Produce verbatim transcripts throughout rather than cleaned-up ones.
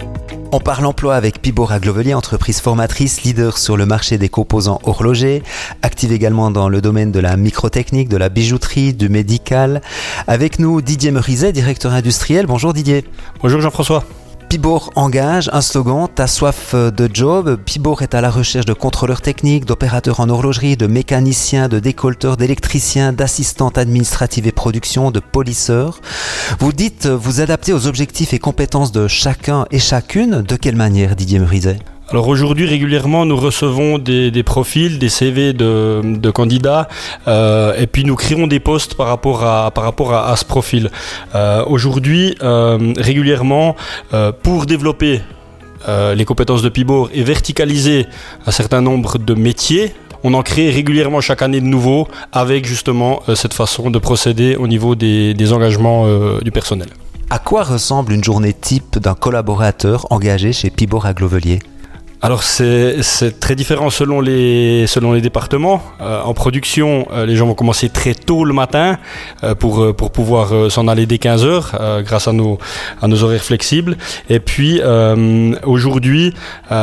On parle emploi avec Pibor à Glovelier, entreprise formatrice, leader sur le marché des composants horlogers, active également dans le domaine de la microtechnique, de la bijouterie, du médical. Avec nous Didier Merizet, directeur industriel. Bonjour Didier. Bonjour Jean-François. Pibor engage, un slogan, t'as soif de job. Pibor est à la recherche de contrôleurs techniques, d'opérateurs en horlogerie, de mécaniciens, de décolleteurs, d'électriciens, d'assistantes administratives et production, de polisseurs. Vous dites vous adapter aux objectifs et compétences de chacun et chacune. De quelle manière, Didier Merizet ? Alors aujourd'hui, régulièrement, nous recevons des, des profils, des C V de, de candidats, euh, et puis nous créons des postes par rapport à, par rapport à, à ce profil. Euh, aujourd'hui, euh, régulièrement, euh, pour développer euh, les compétences de Pibor et verticaliser un certain nombre de métiers, on en crée régulièrement chaque année de nouveaux avec justement euh, cette façon de procéder au niveau des, des engagements euh, du personnel. À quoi ressemble une journée type d'un collaborateur engagé chez Pibor à Glovelier ? Alors c'est, c'est très différent selon les, selon les départements. Euh, en production, euh, les gens vont commencer très tôt le matin euh, pour, pour pouvoir euh, s'en aller dès quinze heures euh, grâce à nos, à nos horaires flexibles. Et puis euh, aujourd'hui,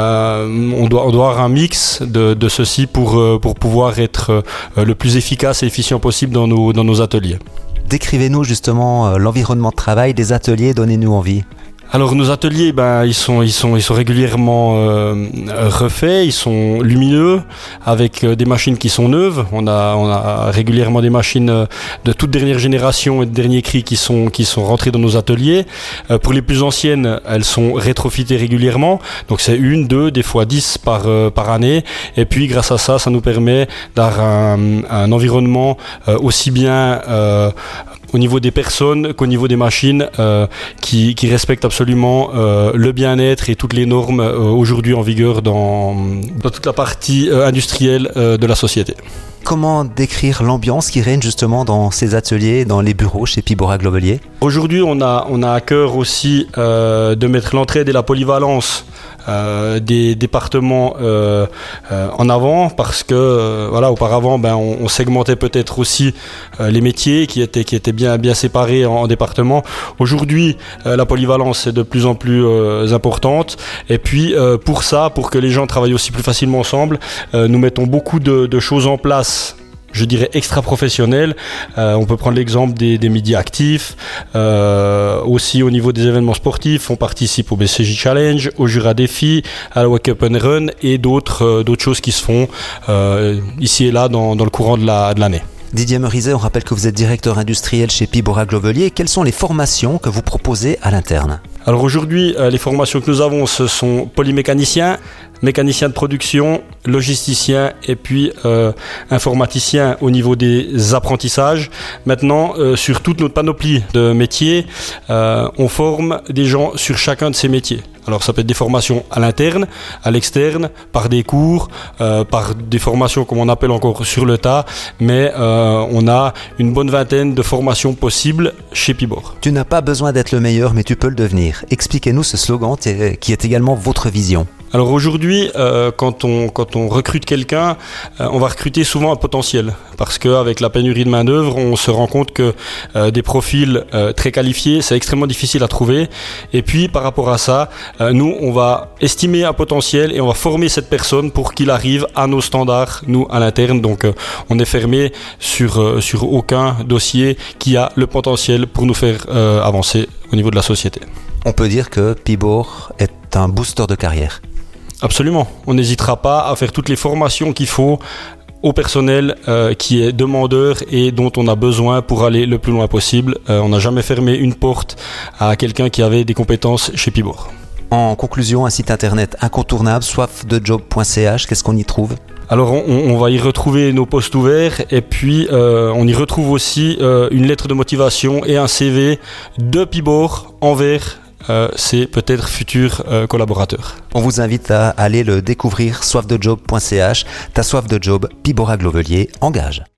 euh, on, doit, on doit avoir un mix de, de ceci pour, euh, pour pouvoir être euh, le plus efficace et efficient possible dans nos, dans nos ateliers. Décrivez-nous justement euh, l'environnement de travail des ateliers, donnez-nous envie. Alors nos ateliers, ben ils sont ils sont ils sont régulièrement euh, refaits, ils sont lumineux avec euh, des machines qui sont neuves. On a on a régulièrement des machines euh, de toute dernière génération et de dernier cri qui sont qui sont rentrées dans nos ateliers. Euh, pour les plus anciennes, elles sont rétrofitées régulièrement. Donc c'est une, deux, des fois dix par euh, par année. Et puis grâce à ça, ça nous permet d'avoir un, un environnement euh, aussi bien euh, au niveau des personnes qu'au niveau des machines euh, qui, qui respectent absolument euh, le bien-être et toutes les normes euh, aujourd'hui en vigueur dans, dans toute la partie euh, industrielle euh, de la société. Comment décrire l'ambiance qui règne justement dans ces ateliers, dans les bureaux chez Pibor à Glovelier ? Aujourd'hui, on a, on a à cœur aussi euh, de mettre l'entraide et la polyvalence Euh, des départements euh, euh, en avant parce que euh, voilà auparavant ben on, on segmentait peut-être aussi euh, les métiers qui étaient qui étaient bien bien séparés en, en départements. Aujourd'hui euh, la polyvalence est de plus en plus euh, importante et puis euh, pour ça pour que les gens travaillent aussi plus facilement ensemble euh, nous mettons beaucoup de, de choses en place, je dirais extra-professionnels. Euh, on peut prendre l'exemple des, des midis actifs. Euh, aussi au niveau des événements sportifs, on participe au B C J Challenge, au Jura Défi, à la Wake Up and Run et d'autres, euh, d'autres choses qui se font euh, ici et là dans, dans le courant de, la, de l'année. Didier Merizet, on rappelle que vous êtes directeur industriel chez Pibor à Glovelier. Quelles sont les formations que vous proposez à l'interne ? Alors aujourd'hui, euh, les formations que nous avons, ce sont polymécaniciens, mécaniciens de production, logisticiens et puis euh, informaticiens au niveau des apprentissages. Maintenant, euh, sur toute notre panoplie de métiers, euh, on forme des gens sur chacun de ces métiers. Alors ça peut être des formations à l'interne, à l'externe, par des cours, euh, par des formations comme on appelle encore sur le tas, mais euh, on a une bonne vingtaine de formations possibles chez Pibor. Tu n'as pas besoin d'être le meilleur, mais tu peux le devenir. Expliquez-nous ce slogan qui est également votre vision. Alors aujourd'hui, euh, quand on quand on recrute quelqu'un, euh, on va recruter souvent un potentiel parce qu'avec la pénurie de main d'œuvre, on se rend compte que euh, des profils euh, très qualifiés, c'est extrêmement difficile à trouver. Et puis par rapport à ça, euh, nous on va estimer un potentiel et on va former cette personne pour qu'il arrive à nos standards, nous à l'interne. Donc euh, on est fermé sur euh, sur aucun dossier qui a le potentiel pour nous faire euh, avancer au niveau de la société. On peut dire que Pibor est un booster de carrière. Absolument. On n'hésitera pas à faire toutes les formations qu'il faut au personnel euh, qui est demandeur et dont on a besoin pour aller le plus loin possible. Euh, on n'a jamais fermé une porte à quelqu'un qui avait des compétences chez Pibor. En conclusion, un site internet incontournable, soif de job point c h, qu'est-ce qu'on y trouve ? Alors on, on va y retrouver nos postes ouverts et puis euh, on y retrouve aussi euh, une lettre de motivation et un C V de Pibor envers Euh, c'est peut-être futurs euh, collaborateurs. On vous invite à aller le découvrir, soif de job point c h. Ta soif de job, Pibor à Glovelier engage.